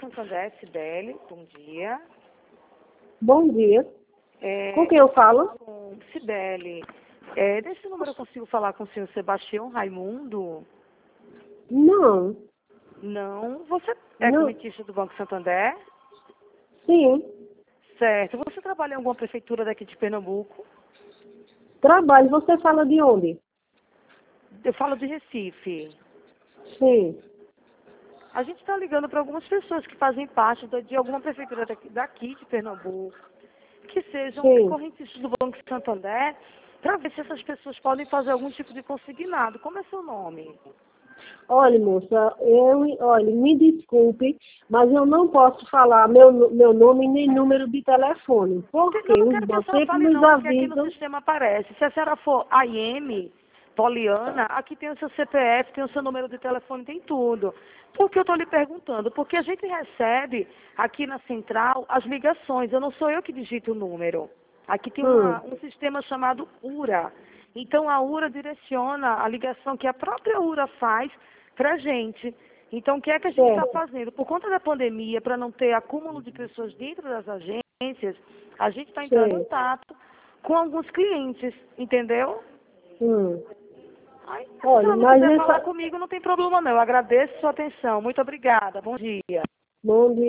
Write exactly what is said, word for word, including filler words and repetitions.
Santander, Cibele, bom dia. Bom dia. É, Com quem eu falo? com Cibele, é, nesse número eu consigo falar com o senhor Sebastião Raimundo? Não. Não. Você é Não. comitista do Banco Santander? Sim. Certo. Você trabalha em alguma prefeitura daqui de Pernambuco? Trabalho. Você fala de onde? Eu falo de Recife. Sim. A gente está ligando para algumas pessoas que fazem parte da- de alguma prefeitura daqui, daqui de Pernambuco, que sejam Sim. correntistas do Banco Santander, para ver se essas pessoas podem fazer algum tipo de consignado. Como é seu nome? Olha, moça, eu, olha, me desculpe, mas eu não posso falar meu, meu nome nem número de telefone, Eu porque não os quero que a bancos senhora sempre fale nos não, porque aqui no avisam. sistema aparece. Se a senhora for A I M, Poliana, aqui tem o seu C P F, tem o seu número de telefone, tem tudo. Por que eu estou lhe perguntando? Porque a gente recebe aqui na central as ligações. Eu não sou eu que digito o número. Aqui tem uma, Hum, um sistema chamado URA. Então a URA direciona a ligação que a própria URA faz para a gente. Então o que é que a gente está certo, fazendo? Por conta da pandemia, para não ter acúmulo de pessoas dentro das agências, a gente está entrando em certo. contato com alguns clientes, entendeu? Hum. Aí, se a Olha, senhora não mas quiser falar essa... comigo, não tem problema não. Eu agradeço sua atenção. Muito obrigada. Bom dia. Bom dia.